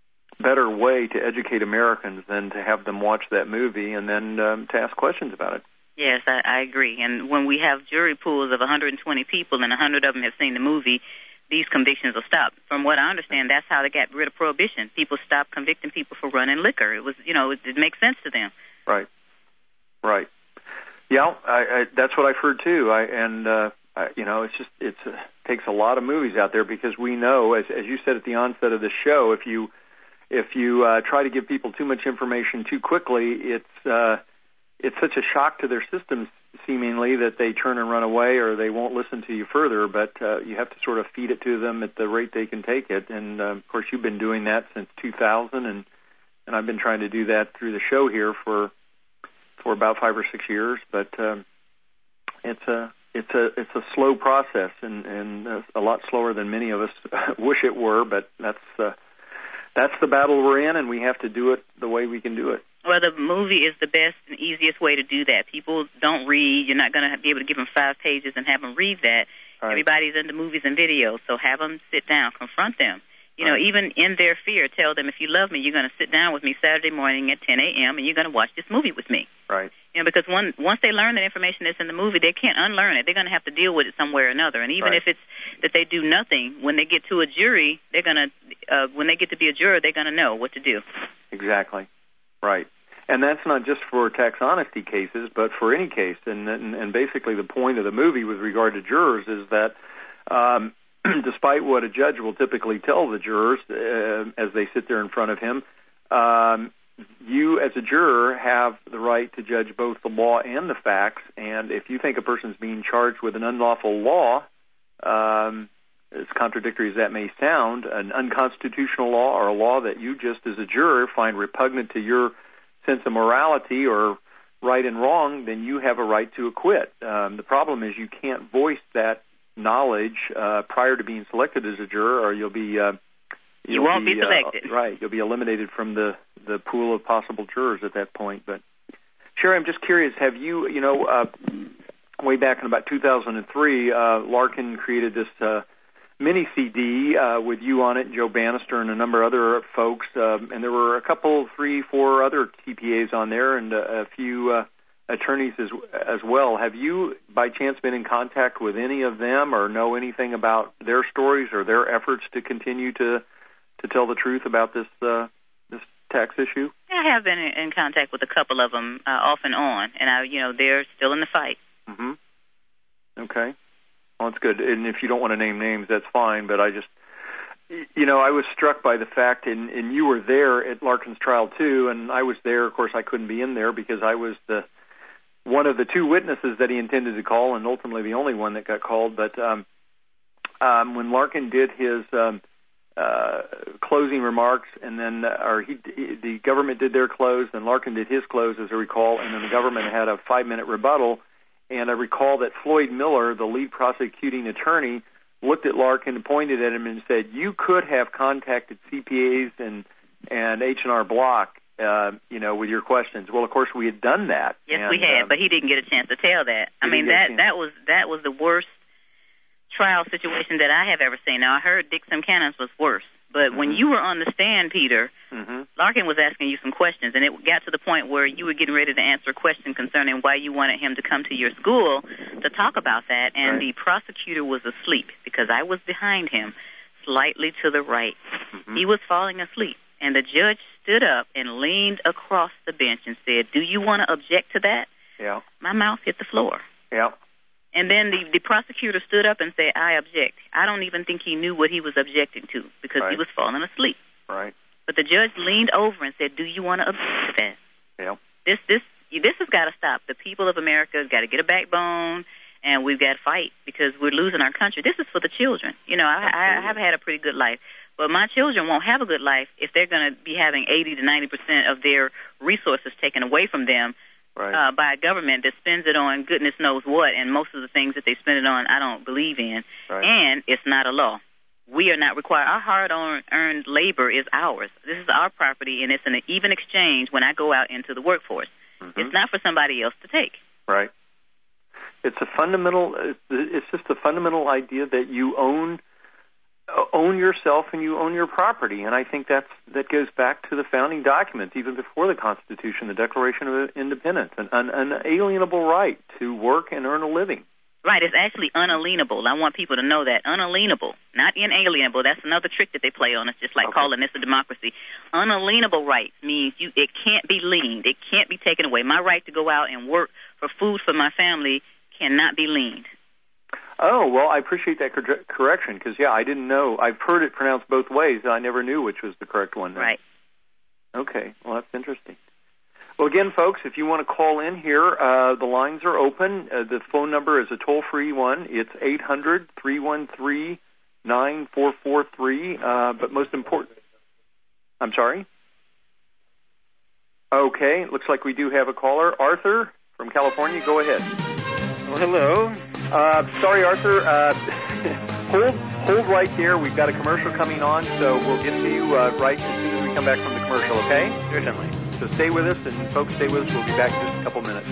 better way to educate Americans than to have them watch that movie and then um, to ask questions about it. Yes, I, I agree. And when we have jury pools of one hundred twenty people and one hundred of them have seen the movie, these convictions will stop. From what I understand, that's how they got rid of prohibition. People stopped convicting people for running liquor. It was, you know, it, it makes sense to them. Right. Right. Yeah, I, I, that's what I've heard too. I, and uh, I, you know, it's just it uh, takes a lot of movies out there because we know, as as you said at the onset of the show, if you if you uh, try to give people too much information too quickly, it's uh, it's such a shock to their systems, seemingly, that they turn and run away or they won't listen to you further. But uh, you have to sort of feed it to them at the rate they can take it. And uh, of course, you've been doing that since two thousand, and and I've been trying to do that through the show here for for about five or six years. But um, it's a it's a it's a slow process, and and a lot slower than many of us wish it were. But that's uh, that's the battle we're in, and we have to do it the way we can do it. Well, the movie is the best and easiest way to do that. People don't read. You're not going to be able to give them five pages and have them read that. Right. Everybody's into movies and videos, so have them sit down, confront them. You know, right. Even in their fear, tell them, if you love me, you're going to sit down with me Saturday morning at ten a.m. and you're going to watch this movie with me. Right. You know, because one, once they learn the information that's in the movie, they can't unlearn it. They're going to have to deal with it somewhere or another. And even right. if it's that they do nothing, when they get to a jury, they're going to, uh, when they get to be a juror, they're going to know what to do. Exactly. Right. And that's not just for tax honesty cases, but for any case. And, and, and basically the point of the movie with regard to jurors is that um, despite what a judge will typically tell the jurors uh, as they sit there in front of him, um, you as a juror have the right to judge both the law and the facts. And if you think a person's being charged with an unlawful law, um, as contradictory as that may sound, an unconstitutional law or a law that you just as a juror find repugnant to your sense of morality or right and wrong, then you have a right to acquit. Um, the problem is you can't voice that knowledge uh, prior to being selected as a juror, or you'll be uh, you won't be, be selected. Uh, right, you'll be eliminated from the the pool of possible jurors at that point. But Sherry, I'm just curious. Have you, you know, uh, way back in about two thousand three, uh, Larkin created this Uh, mini C D uh, with you on it, Joe Bannister, and a number of other folks, um, and there were a couple, three, four other T P As on there, and a, a few uh, attorneys as as well. Have you, by chance, been in contact with any of them, or know anything about their stories or their efforts to continue to to tell the truth about this uh, this tax issue? I have been in contact with a couple of them uh, off and on, and I, you know, they're still in the fight. Mm-hmm. Okay. Well, that's good. And if you don't want to name names, that's fine. But I just, you know, I was struck by the fact, and, and you were there at Larkin's trial too, and I was there. Of course, I couldn't be in there because I was the one of the two witnesses that he intended to call, and ultimately the only one that got called. But um, um, when Larkin did his um, uh, closing remarks, and then, uh, or he, the government did their close, and Larkin did his close, as I recall, and then the government had a five-minute rebuttal. And I recall that Floyd Miller, the lead prosecuting attorney, looked at Larkin and pointed at him and said, "You could have contacted C P As and and H and R Block, uh, you know, with your questions." Well, of course, we had done that. Yes, and, we had, um, but he didn't get a chance to tell that. I mean, that that was that was the worst trial situation that I have ever seen. Now, I heard Dick Simcannon's was worse, but mm-hmm. when you were on the stand, Peter, mm-hmm. Larkin was asking you some questions, and it got to the point where you were getting ready to answer a question concerning why you wanted him to come to your school to talk about that, and right. the prosecutor was asleep because I was behind him, slightly to the right. Mm-hmm. He was falling asleep, and the judge stood up and leaned across the bench and said, "Do you want to object to that?" Yeah. My mouth hit the floor. Yeah. And then the, the prosecutor stood up and said, "I object." I don't even think he knew what he was objecting to because right. he was falling asleep. Right. But the judge leaned over and said, "Do you want to object to that?" Yeah. This this this has got to stop. The people of America have got to get a backbone, and we've got to fight because we're losing our country. This is for the children. You know, I, I have had a pretty good life, but my children won't have a good life if they're going to be having eighty to ninety percent of their resources taken away from them. Right. Uh, by a government that spends it on goodness knows what, and most of the things that they spend it on I don't believe in, right. and it's not a law. We are not required. Our hard-earned labor is ours. This is our property, and it's an even exchange when I go out into the workforce. Mm-hmm. It's not for somebody else to take. Right. It's a fundamental, it's just a fundamental idea that you own own yourself and you own your property. And I think that's that goes back to the founding documents, even before the Constitution, the Declaration of Independence, an, an unalienable right to work and earn a living. Right, it's actually unalienable. I want people to know that. Unalienable, not inalienable. That's another trick that they play on us, just like okay. calling this a democracy. Unalienable rights means you it can't be leaned. It can't be taken away. My right to go out and work for food for my family cannot be leaned. Oh, well, I appreciate that cor- correction because, yeah, I didn't know. I've heard it pronounced both ways. I never knew which was the correct one. Right. Okay, well, that's interesting. Well, again, folks, if you want to call in here, uh, the lines are open. Uh, the phone number is a toll-free one. It's eight hundred, three one three, nine four four three. Uh, but most important, I'm sorry? Okay, looks like we do have a caller. Arthur from California, go ahead. Well, hello. Uh, sorry, Arthur. Uh, hold, hold right there. We've got a commercial coming on, so we'll get to you uh, right as soon as we come back from the commercial, okay? Certainly. So stay with us, and folks, stay with us. We'll be back in just a couple minutes.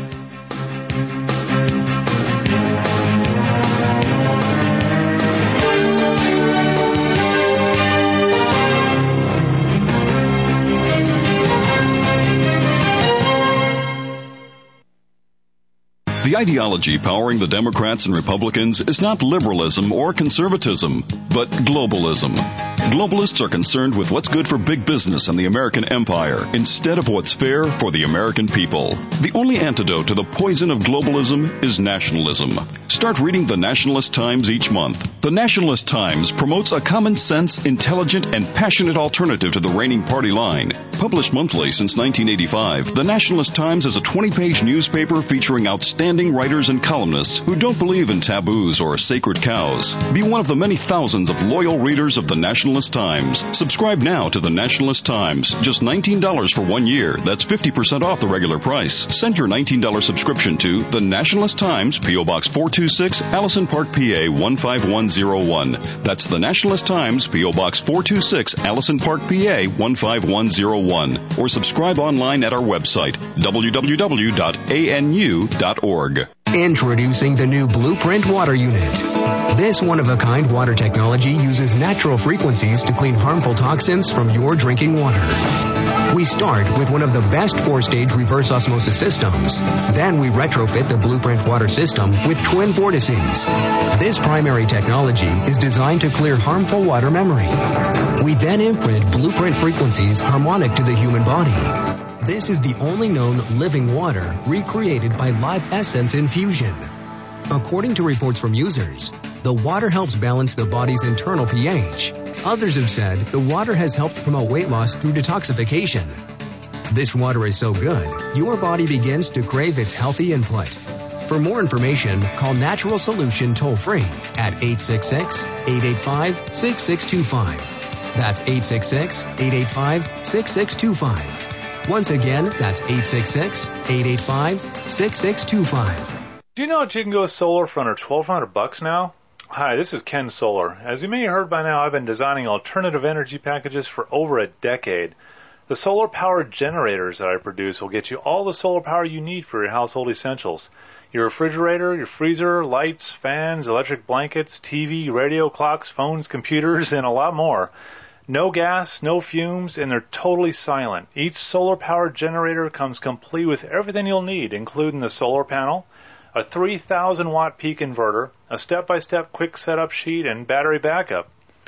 The ideology powering the Democrats and Republicans is not liberalism or conservatism, but globalism. Globalists are concerned with what's good for big business and the American empire instead of what's fair for the American people. The only antidote to the poison of globalism is nationalism. Start reading the Nationalist Times each month. The Nationalist Times promotes a common sense, intelligent, and passionate alternative to the reigning party line. Published monthly since nineteen eighty-five, the Nationalist Times is a twenty-page newspaper featuring outstanding writers and columnists who don't believe in taboos or sacred cows. Be one of the many thousands of loyal readers of the Nationalist Times. Subscribe now to the Nationalist Times. Just nineteen dollars for one year. That's fifty percent off the regular price. Send your nineteen dollars subscription to the Nationalist Times, P O. Box four two six, Allison Park, P A one five one zero one. That's the Nationalist Times, P O. Box four two six, Allison Park, P A one five one zero one. Or subscribe online at our website, w w w dot a n u dot org. Introducing the new Blueprint Water Unit. This one-of-a-kind water technology uses natural frequencies to clean harmful toxins from your drinking water. We start with one of the best four-stage reverse osmosis systems. Then we retrofit the Blueprint water system with twin vortices. This primary technology is designed to clear harmful water memory. We then imprint Blueprint frequencies harmonic to the human body. This is the only known living water recreated by Live Essence infusion. According to reports from users, the water helps balance the body's internal pH. Others have said the water has helped promote weight loss through detoxification. This water is so good, your body begins to crave its healthy input. For more information, call Natural Solution toll-free at eight six six, eight eight five, six six two five. That's eight six six, eight eight five, six six two five. Once again, that's eight six six, eight eight five, six six two five. Do you know that you can go solar for under twelve hundred bucks now? Hi, this is Ken Solar. As you may have heard by now, I've been designing alternative energy packages for over a decade. The solar-powered generators that I produce will get you all the solar power you need for your household essentials. Your refrigerator, your freezer, lights, fans, electric blankets, T V, radio, clocks, phones, computers, and a lot more. No gas, no fumes, and they're totally silent. Each solar-powered generator comes complete with everything you'll need, including the solar panel, a three thousand watt peak inverter, a step-by-step quick setup sheet, and battery backup.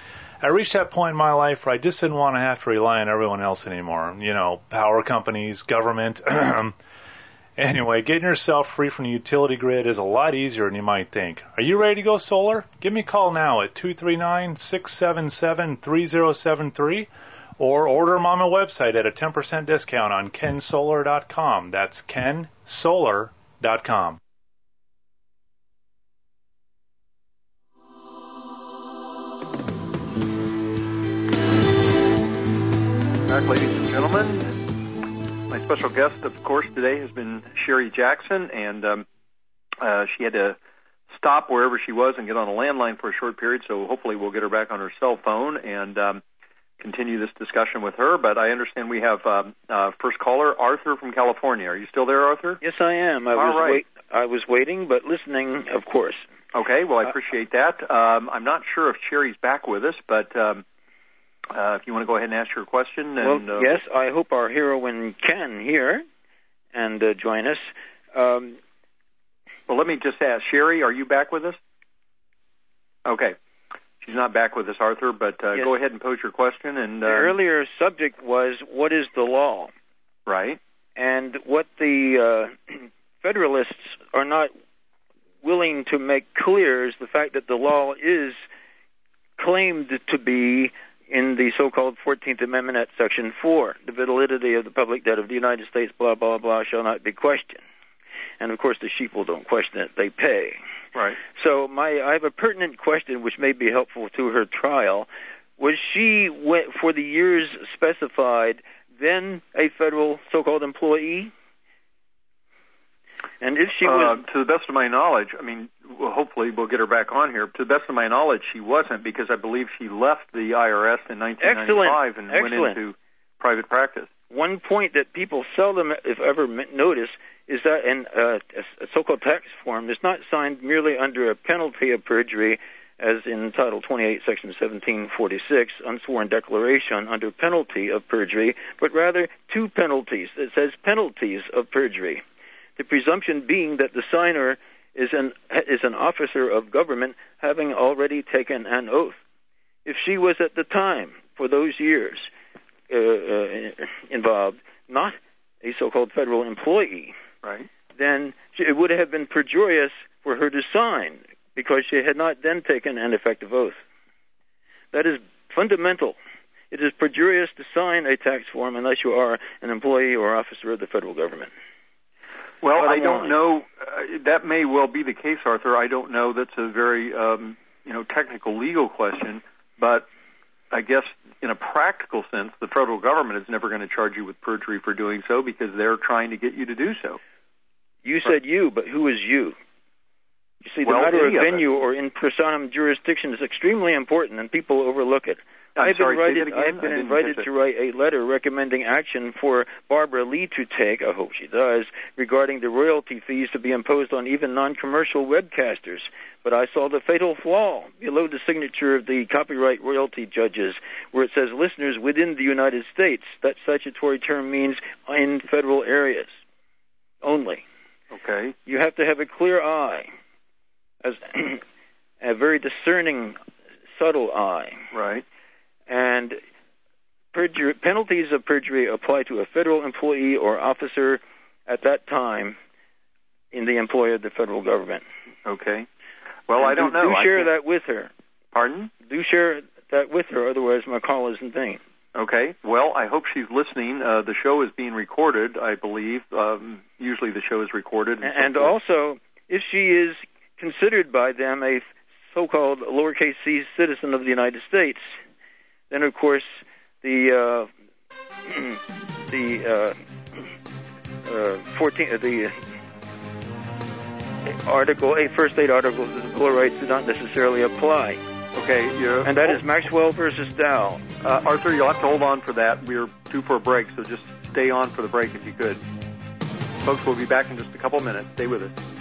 I reached that point in my life where I just didn't want to have to rely on everyone else anymore. You know, power companies, government. Anyway, getting yourself free from the utility grid is a lot easier than you might think. Are you ready to go solar? Give me a call now at two three nine, six seven seven, three zero seven three or order them on my website at a ten percent discount on ken solar dot com. That's ken solar dot com. Back, ladies and gentlemen. My special guest, of course, today has been Sherry Jackson, and um, uh, she had to stop wherever she was and get on a landline for a short period, so hopefully we'll get her back on her cell phone and um, continue this discussion with her. But I understand we have um, uh, first caller, Arthur from California. Are you still there, Arthur? Yes, I am. I All was right. wait- I was waiting, but listening, of course. Okay, well, I appreciate that. Um, I'm not sure if Sherry's back with us, but um, uh, if you want to go ahead and ask your question. And, well, uh, yes, I hope our heroine can hear and uh, join us. Um, well, let me just ask, Sherry, are you back with us? Okay. She's not back with us, Arthur, but uh, yes. Go ahead and pose your question. And the uh, earlier subject was, what is the law? Right. And what the uh, Federalists are not willing to make clear is the fact that the law is claimed to be in the so-called fourteenth Amendment at Section four. The validity of the public debt of the United States, blah, blah, blah, shall not be questioned. And, of course, the sheeple don't question it. They pay. Right. So my, I have a pertinent question which may be helpful to her trial. Was she, for the years specified, then a federal so-called employee? And if she was... Uh, to the best of my knowledge, I mean, well, hopefully we'll get her back on here. To the best of my knowledge, she wasn't, because I believe she left the I R S in nineteen ninety-five Excellent. and Excellent. went into private practice. One point that people seldom, if ever, notice is that an, uh, a so-called tax form is not signed merely under a penalty of perjury, as in Title twenty-eight, Section seventeen forty-six, unsworn declaration under penalty of perjury, but rather two penalties. It says penalties of perjury. The presumption being that the signer is an is an officer of government having already taken an oath. If she was at the time, for those years uh, uh, involved, not a so-called federal employee, right, then it would have been perjurious for her to sign, because she had not then taken an effective oath. That is fundamental. It is perjurious to sign a tax form unless you are an employee or officer of the federal government. Well, Bottom I don't line. know. Uh, that may well be the case, Arthur. I don't know. That's a very, um, you know, technical legal question. But I guess in a practical sense, the federal government is never going to charge you with perjury for doing so, because they're trying to get you to do so. You said you, but who is you? You see, the Well, matter of any of venue or in personam jurisdiction is extremely important, and people overlook it. I'm I've sorry, been, say invited, that again? I've been I didn't invited catch to it. write a letter recommending action for Barbara Lee to take, I hope she does, regarding the royalty fees to be imposed on even non-commercial webcasters. But I saw the fatal flaw below the signature of the copyright royalty judges, where it says listeners within the United States. That statutory term means in federal areas only. Okay. You have to have a clear eye, as a very discerning, subtle eye. Right. And perjury, penalties of perjury apply to a federal employee or officer at that time in the employ of the federal government. Okay. Well, And I don't do, know. Do I share can't- that with her. Pardon? Do share that with her, otherwise my call isn't vain. Okay. Well, I hope she's listening. Uh, the show is being recorded, I believe. Um, usually the show is recorded. And, And, and also, if she is considered by them a so-called lowercase c citizen of the United States, then of course the uh, the uh, uh, fourteen uh, the article eight first eight articles of the Bill of Rights do not necessarily apply. Okay, yeah. And that is Maxwell versus Dow. Uh, Arthur, you'll have to hold on for that. We're due for a break, so just stay on for the break if you could. Folks, we'll be back in just a couple minutes. Stay with us.